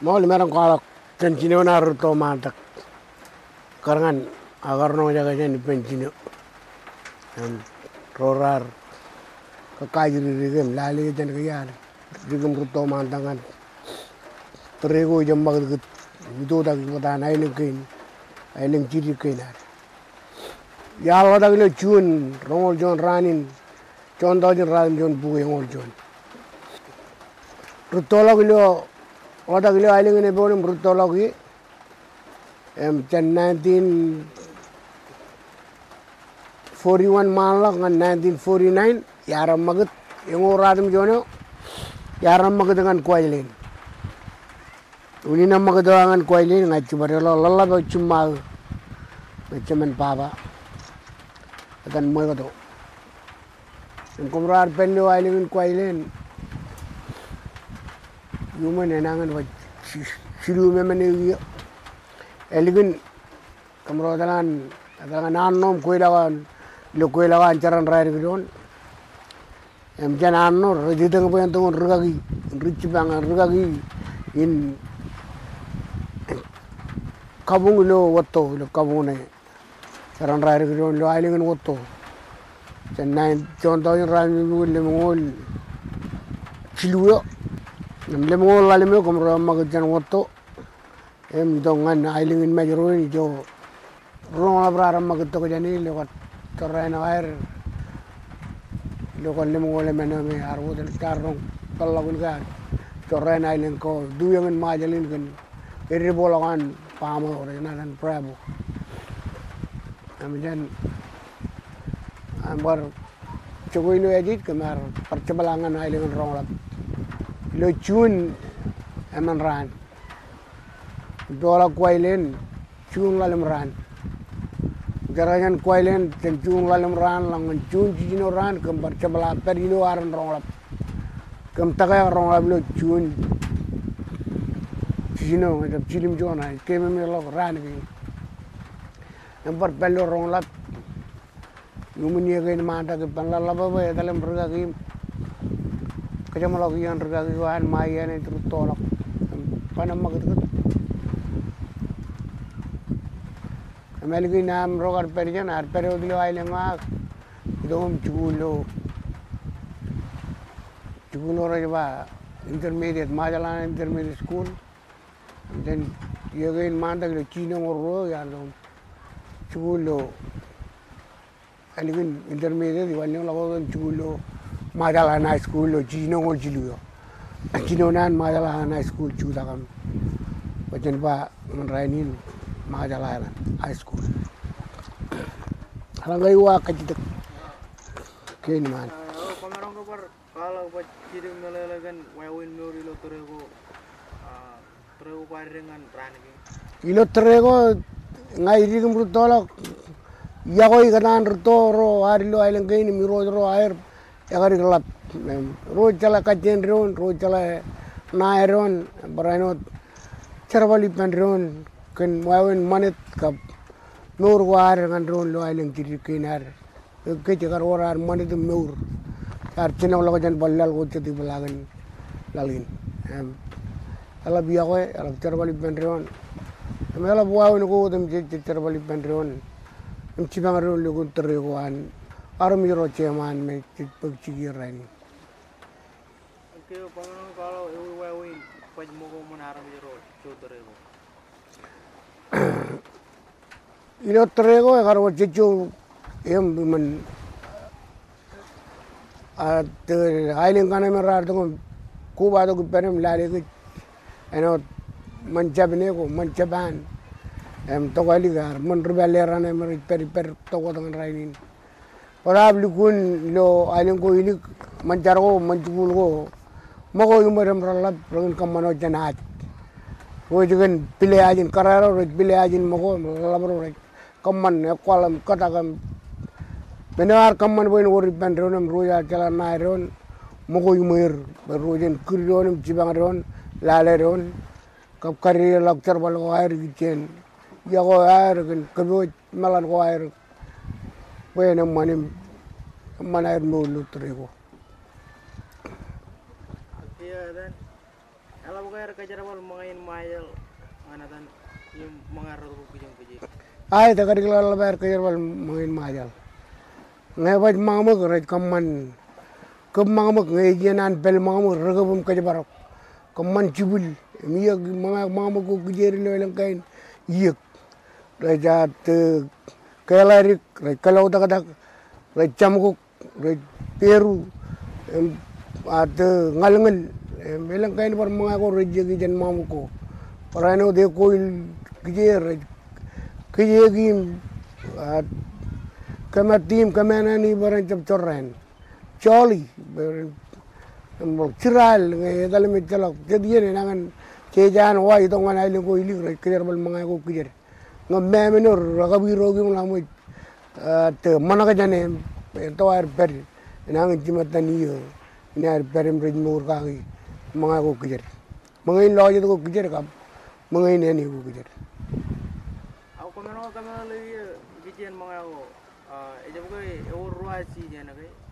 Mau merang kalau kencino naruh to mantak. Karangan agar nong jaga jadi pencino. Rorar kakajiri rigem lali jan kayar. Rigem ruto mantangan. Terego jambak deket. Itu tak kita nailing kain. Nailing ciri kainar. Ya Allah tak lo cun rongol jon ranin. Contoh jon ranin jon buku rongol jon. Ruto lagi lo. Oda gila ailing ini boleh berutul lagi. 1941 malak dengan 1949 yaram maget yang orang jono yaram maget dengan kuailin. Uni nama maget dengan kuailin nggak cuma lala cuma macam papa. Akan mau itu. Yang kumrar pendu ailing kuailin. Human enangan wat silu memang ni elegant kamrodalan adalah nanom kuilawan lo kuilawan caran raya gitu jangan anor rajita ngapain yang tuh rugagi rich banget rugagi in kabung lo watto lo kabung nih caran raya gitu lo ailingan watto jangan contohnya raya gitu le mengol silu namle mengol lalu me kamro magajan watto dongan ailingin majro ni jo rong abrar magat to jani lewat torrena air lokal le mengol mena me arwo del tarong kalagun kan torrena ailing ko duyangan majalin kan eri bolagan pamo ore nan prabo amijan ambar cogoy lo edit kamar percebalangan ailingan rong lap lo chun eman ran dola kuailen chung lalam ran jarajan kuailen ten chung lalam ran langan chung cino ran kem percebala perilo aran ronglap kem tagay ronglap lo chung cino ngajap cilim jona keme melo ran gi nampak pelo ronglap ngumuni gain mata ke panlalaba ba dalam berga gi kecamalo gian berga gi wan mayan itu tolak panam magat Amelgi nam rogar perjan ar periodilo ailenga idom chugulo rajba intermediate majalan intermediate school then yagain manda gilo chino ngoro yalo chugulo aligin intermediate iwalne lago chugulo majalan high school lo chino ngol chiluyo chino nan majalan high school chudagam wajan ba rainin majalan high school. Halangay wa kajitak kain man. Pamarang kapar kalau buat kirim melelegan wawin nuri lo terego pariringan rangi. Ilo terego ngai rigum rutolak yagoi kanan rutoro harilo ailang kain miro ro air yagari gelap. Ro chala kajen ron ro chala nairon beranot cerbali penron kan wawin manit kap nur war kan ron lo ailing kiri kinar ke jagar orar manit nur arcina lo kan balal ko chati balagan lalin ala biya ko ala cerbali penron mela wawin ko dem cerbali penron cibang ron lo ko terregoan arum yoro ceman me cipci rani oke pangan kalau wawin pajmo ko munaram yoro terego ilo terego agar wajibu em man at ailing kana merar to kuba to penem lari ke eno mancabne ko mancaban em to kali gar man rebeleran em per to ko dengan rainin orab likun lo ailing ko ini mancar ko mancul ko mako yumaram ralap rangan kamano janat Wajikan pilih ajin kararo pilih ajin mako labro kaman kolam katakam benar kaman boin wori pendronam roja cala nairon mako yumir berojin kurionam cibangron laleron kap kari lakcar bal air gicen ya ko air kan kabo malan ko air boinam manim man air mo lutrego dan kalau bukan bayar kajar awal mengain mayal anatan yung mga rodo kujung kujung. Ay ta kari la bayar kajar wal mangin majal ngai waj mangmuk raj kamman kub mangmuk ngai jenan pel mangmuk ragabum kajabarok kamman cibul miyak mangmuk ko kujeri lo lang kain yek rajat kelarik raj kalau tak raj camkuk raj peru at ngalngal melang kain par mga ko raj jan mangmuk ko parano de koil kujer kujegim at kamatim kamanani barang cap corren coli ciral ngai dalam celok jadi ni nangan cejan wa itu ngan ai ko ili kejar bal mangai ko kejar ngam menor ragabi rogi mulamu te manaka jane to ar per nangan jimatani yo ni ar perim rej mur ka gi mangai ko kejar mangai lo je ko kejar ka mangai ne ni ko kejar Aku kamera lagi gijian mangai ko jab ko और रुआ चीज है ना भाई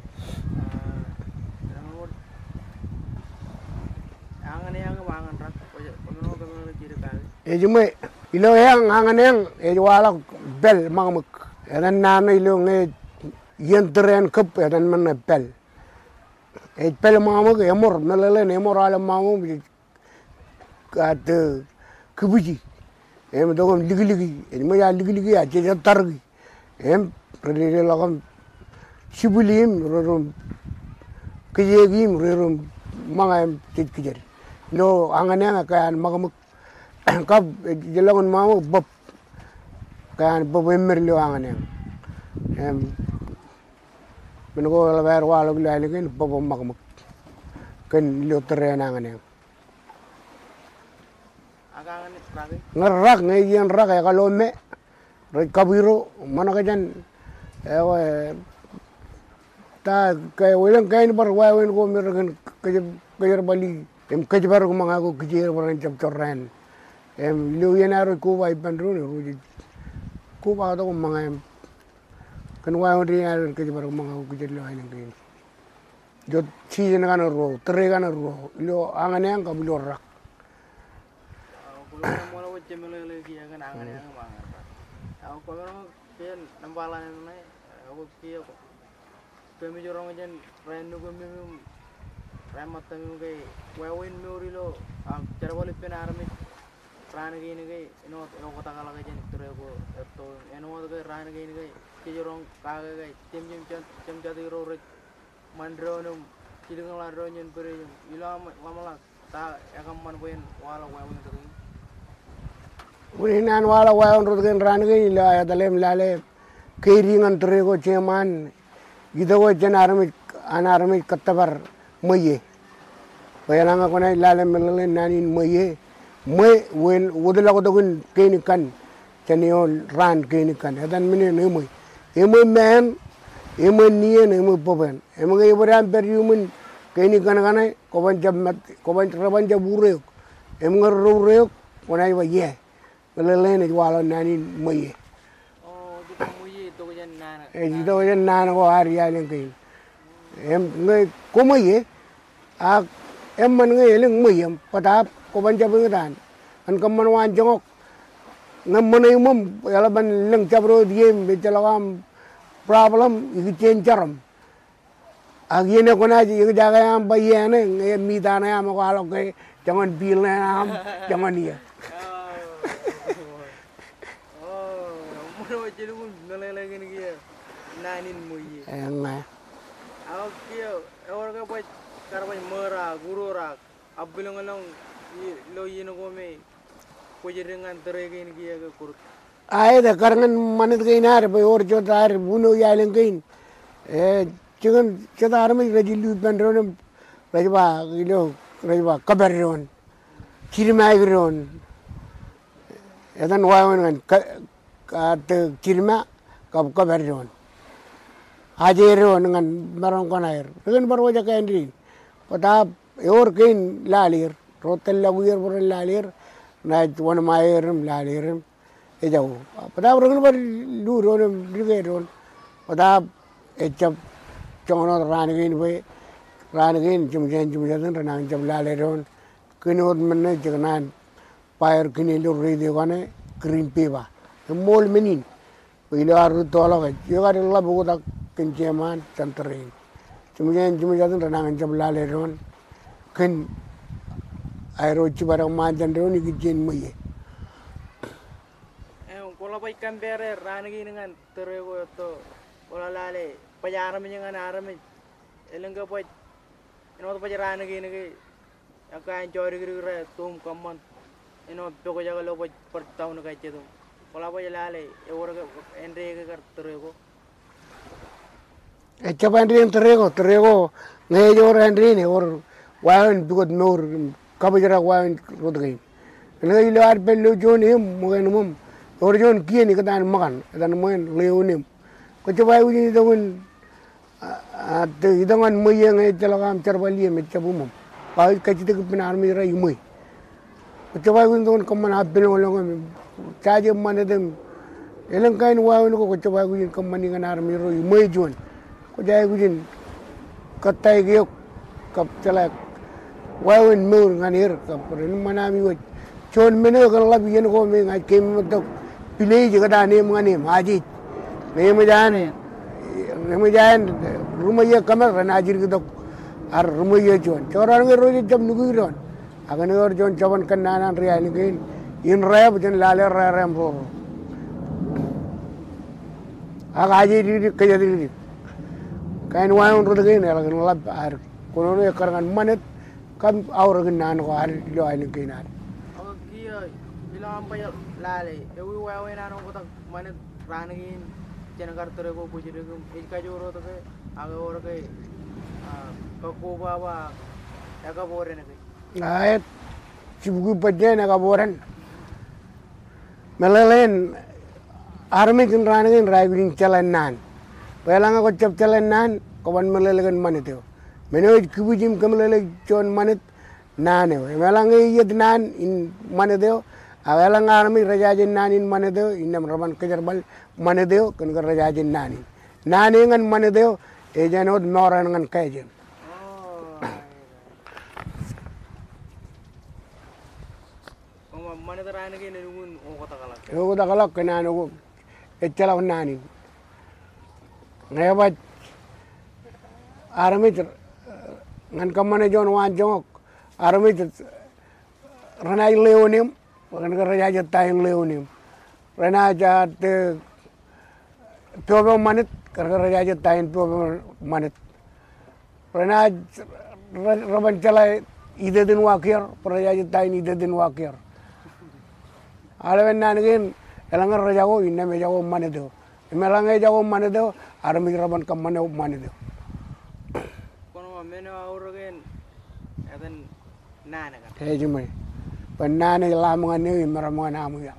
angan yang mangan rak kamera lagi kira kali ejume ilo yang angan yang ejwala bel mangmuk edan nana ilo nge yentren kep edan man bel pel mangmuk emor melele emor ala mangmuk kat kubuji em dogom ligi em ya ligi ya je targi em rede lagam sibulim rorom kejegim rorom mangam kejar lo angannya kayan magamuk kap jelangon mau bab kayan bab emer lo angannya em menunggu lebar walau lagi kan bab magamuk kan lo teren angannya agangan lagi ngerak ngajian rak ya kalau me kabiro mana kajan ta kay walang kain bar wawen ko mergan kajar bali em kajar ko mga ko kajar baran cap corren em lu yenaro ko wai pandro ne ruji ko ba to mga em kan wawen ri ar kajar ko mga ko kajar lo ay nang jo chi na kana ro tre kana ro lo angane ang kabilo rak kulo mo lo jemelo lagi agan angan yang mangan aku kamera kian nampalan nai aku kia kami jorong aja renu kami ramat kami kay wawin muri lo cara balik penarmit rana gini kay ino kata kala kay jen ture ko to eno kay rana gini kay kijorong kaga kay tim jadi roret mandro num kidung laro nyen pere ilo lama ta yakam man poin wala wawin to Ulinan wala wawan rutgen rangi la ya dalem lale keiringan terego ceman gitu ko jen anarmi katabar maye bayalanga ko na lale melale nanin maye may wen wudala ko dogun kenikan chanio ran kenikan adan mine ne may men niye ne mo poben ngai boran periumun kenikan kana ko ban jab ko ban raban jabure ngar rore ko nay wa ye melale ne wala nanin maye itu muye to jen nana itu jen nana ko hari ya leng kai ngai ko maye man ngai leng maye patap ko ban jab ngan an kam man wan jongok ngam manay mum yala ban leng jabro diem bejalawam problem igi cencaram agine ko naji igi jaga yam bayene ngai mi dana yam ko alo ke jangan bil na yam jangan dia jadi pun ngelele gini kia nanin muye enggak aku kia orang apa karena merah guru rak abilang ngelong lo yino kome kujiringan terega ini kia ke kurut ay da karangan manit kain har bay or jotar buno yalen kain chicken chadar me rajilu bandron rajba ilo rajba kabarron kirmaigron edan wawan at kirma kabarron ajeron ngan barang konair dengan baru aja kain rin pada or kain lalir rotel laguir ber lalir na wan mairim lalirim ejau pada orang ber luron digeron pada ejab jongo rangain be rangain jumjen ranang jam laliron kini mana jangan pair kini lu ride kane green peva mol menin bila aru tolak juga ada lah buku tak kencaman canterin cuma jatuh renangan jabla leron kan aero cibarang majan leron ikijen muye kalau baik compare ranagi dengan terego itu kalau lale pajaram dengan aram elengga baik ino to pajaranagi ini akan cari kira tum kaman ino peko jaga lo baik per tahun kai cedo kalau baik lale orang endre ke terego coba endre terego ngejor endre ni or wawan bigot nor kabajara wawan rodgai lagi luar pelu joni mungkin mum orang kian ni ketan makan ketan makan leonim coba uji dengan dengan muyang celakam cerbali macam umum baik kecil tu benar mira imui coba uji dengan kaman habis orang caja mana dem elang kain wawan ko coba uji kaman dengan army ro imui juan coba uji katai giok kap celak wawan mur nganir kap mana miwaj John mana kalau biar ko mengai kem untuk pilih juga dah ni menganim haji ni mejan rumah ye kamar najir kita ar rumah ye John orang ni roji jam nugi ron akan orang John cawan kenanan real ni in raya bukan lale raya rambo agak haji di kerja di kain wayang roda ni akan lap ar kono ni karangan manet kam awur kenan ko ar lo ni kenan bilang apa ya lale, ewi wae nano ko tak mana raningin jangan kartu rego puji rego, ikat joro tu ke, agak orang ke, kau bawa, agak boren ke. Nah, cibuku pajen agak boren. Melalen, army kan raningin driving calanan, pelang aku cap calanan, kawan melelekan mana tu, menurut kubujim kemelelek John manit nane, melang iya nan in mana tu. Awalang army rajajin nanin mana deo inam raman kejerbal mana deo kan rajajin nanin nani ngan mana deo ejanot moran ngan kajen mana terane ke nengun kota kalak kenan aku ecala nanin ngayabat army ngan kamane jon wan jongok army ranai leonim Bukan kerja jatah yang leonim, rena jat pioba manit kerja jatah yang pioba manit, rena raban cala ide din wakir, kerja jatah ini ide din wakir. Alawan nangen elangan raja ko inna me jago manit do, emelangai jago manit do, army raban kam manit do. Kono meno aurogen, adan nana kan. Hejumai. Penana lamungan ni meramungan amu ya.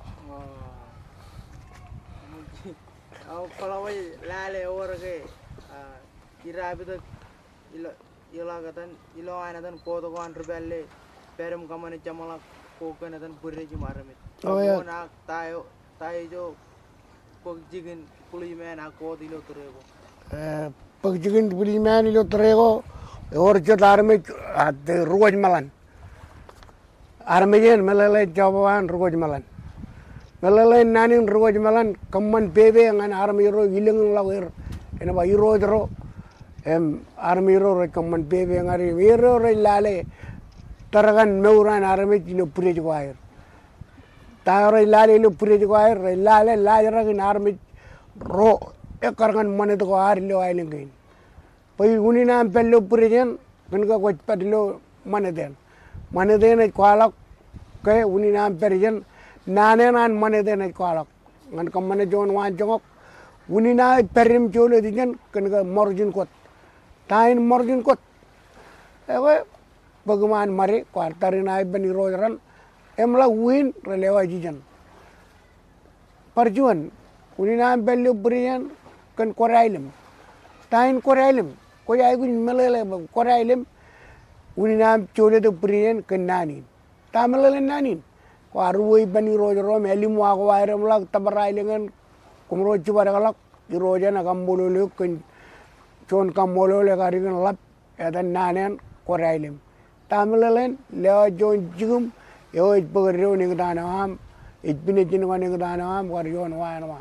Kalau wajib lale orang ke, kira betul ilo katan ilo anak koto ko antar belle, perum kamane camala kokan atan puri cuma ramit. Oh ya. Nak tayo jo pagjigen puli men ako ilo terego. Pagjigen puli men ilo terego, orang cetar ramit ada ruaj malan. Armejen melalui jawaban rukoj malan, melalui nanin rukoj malan, kaman bebe ngan army ro hilang lawir, enaba hero jero, army ro kaman bebe ngari hero ro lale, terakan meuran army ilo puri juair, tayar lale ilo puri juair, lale lajaran army ro ekarkan mana tu ko ar ilo ailengain, pai uni nam pello puri jen, kenapa kau padilo mana den. Mana deh nak kualak, kaya uni nam perijan, nane nan mana deh nak kualak, ngan kamane John wan jongok, uni na perim jole dijan, kenapa margin kot, tain margin kot, ewe, bagaimana mari kuartari na bani rojaran, emla win relewa dijan, perjuan, uni nam belu perijan, kan korailim, tain korailim, kaya aku melele korailim. Uni nam chole tu priyan kenani, tamalal nanin. Ko arwoi bani rojo melim wa ko ayram lag tabarai lengan kumro chubara galak di roja na kambolo le kun chon kambolo le karigan lap edan nanen korailim tamilalen leo jon jigum yo it pagero ning danam it pinechin ning danam war yon wa no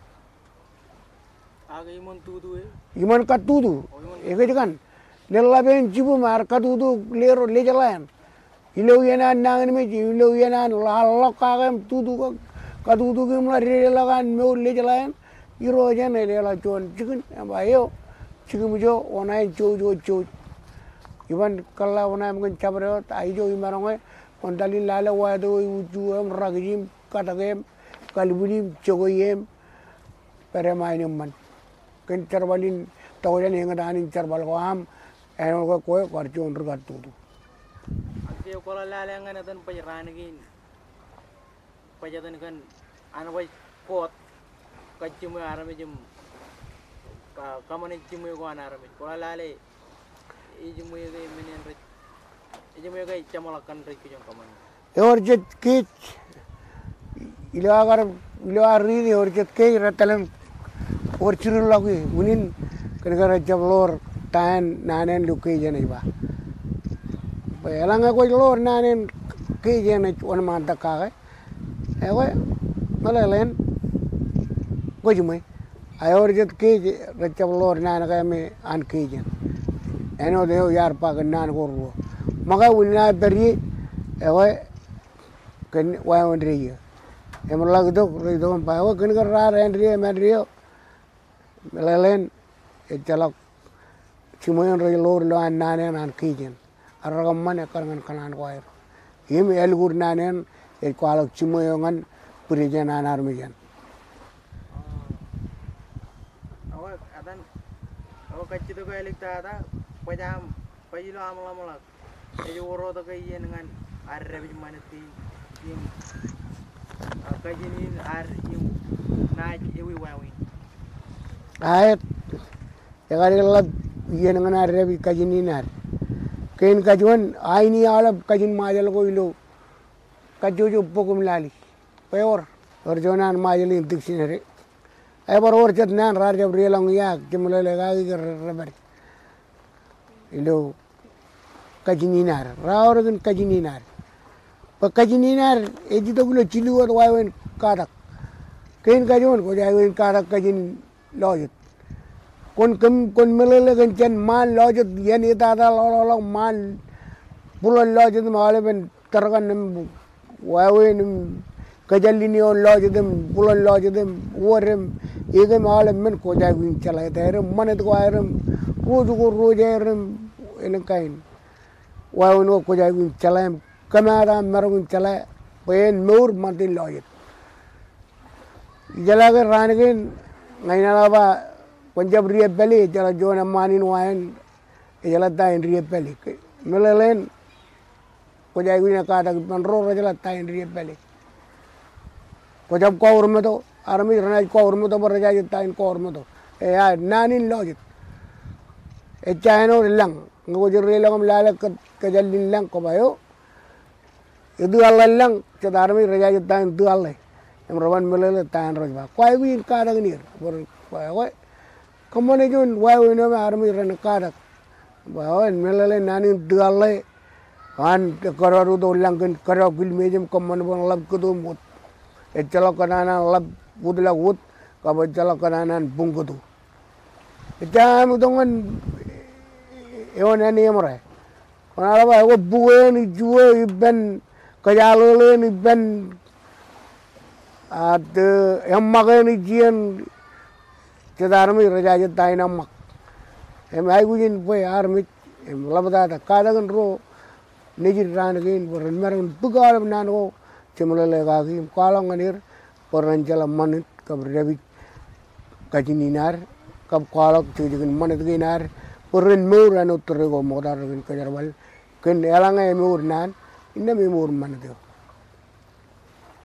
aga imon tudu iman katudu ege kan nelaben jibu mar katudu lero lejalan ilau yana nang me ilau yana lalok kagem tudu katudu gimla relagan me lejalan iro jan lela jon jigin ayo jigum jo onai jo iban kala onai mungkin cabre aijo imaronge ondalin lala wado uju ragim katagem kalbunim jogoyem peremainum man ken carbalin tawjan yang danin carbal ko am eno ko karjon rugat tudu ante ko lala ngana tan pajranagin pajatan kan anwai kot kaccimu arame jum kamane cimu ko anarame ko lala ijumu ge menen rek ijumu ge camalakan rek jong kamane orjet kit ilagar ilari orjet ke ratalan orchirul lagi unin kena jablor tan nanen lukai jana iba elanga ko lor nanen ke jana on manta kaga ewe malalen ko jumai ayor jet ke jablor nan ka me an ke jana eno deo yar pa nan ko maga unna beri ewe ken wa on riya emlag do pa ewe ken ra ren riya man riya melalen jalak cimuyan ray lor lo nanen an kijen aragam man karangan kanan wair him elgur nanen e kwalak cimuyan purijan anar mijan awa adan awa kaccido ko elikta ada pajam pajilo amala e woro to kay dengan arrebi manati yim kajinin ar yim naaj ewi wawi ayat yakari lab yen ngana rebi kajininar ken kajuan aini alab kajin majal ko ilo kajuju pokum lali peor orjonan majal intiksinere ay bor orchat nan rarjab relang yak jemlele gagi reber ilo kajininar raorgan kajininar pa kajininar ejito gulo chiluot wawen kadak ken kajuan ko jawen kadak kajin lojut kon melele gan mal lojut yen itada lolong mal pulan lojut male ben targan wawen kajalini on lojut pulan lojut worem ege male men ko jawin chala tere manet ko ayram rojerem elkain wawen ko jawin chala kamara marun chala pen nur mantin lojut jalaga rangen ngainalaba Punjab ria beli jala jona manin wain jala tain ria beli melelen ko jay wina kada panro jala tain ria beli ko jab ko urmato armi rana ko urmato bar jay tain ko urmato e ya nanin lojit e chaino lang ngo jere langam lala ka jalin lang ko bayo idu alla lang cha armi raja tain du alla em rawan melele tain rojba ko ay win kada nir bor ko Kamane jon wae no army ran kadak bawan melale nani dale an kararu do langkan kara gil mejem kaman bon lab kudu mut e chala kanana lab budla wut ka ba chala kanana bungudu jam dongan eonani amre onala ba go bueni juwe ben kayalole ni ben ad emmagani jian Cedarmi raja tain amak, ai gujin boy army, labda ta kadagan ro, nejir ran again, boran merang bugar nango, cemulale gagi, kalang anir, boran jala manit, kab rebi kajininar, kab kalak cucikan manit ginar, boran mur anu terego modar gin kajarwal, ken elanga mur nan, inna mur manit.